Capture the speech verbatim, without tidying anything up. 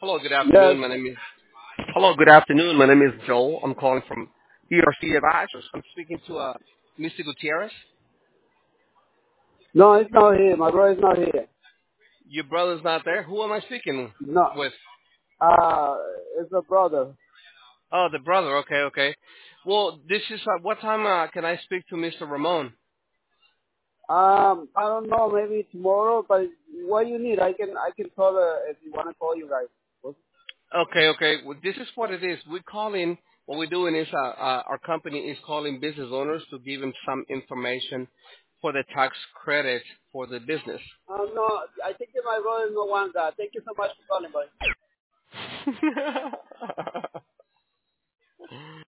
Hello, good Yes. afternoon. My name is Hello, good afternoon. My name is Joel. I'm calling from E R C Advisors. I'm speaking to uh, Mister Gutierrez. No, it's not here. My brother's not here. Your brother's not there. Who am I speaking No. with? Uh, it's a brother. Oh, the brother. Okay, okay. Well, this is uh, what time uh, can I speak to Mister Ramon? Um, I don't know. Maybe tomorrow. But what you need, I can I can call uh, if you want to call you guys. Okay, okay. Well, this is what it is. We're calling. What we're doing is uh, uh, our company is calling business owners to give them some information for the tax credit for the business. Um, no, I think that my brother no wants that. Thank you so much for calling, buddy.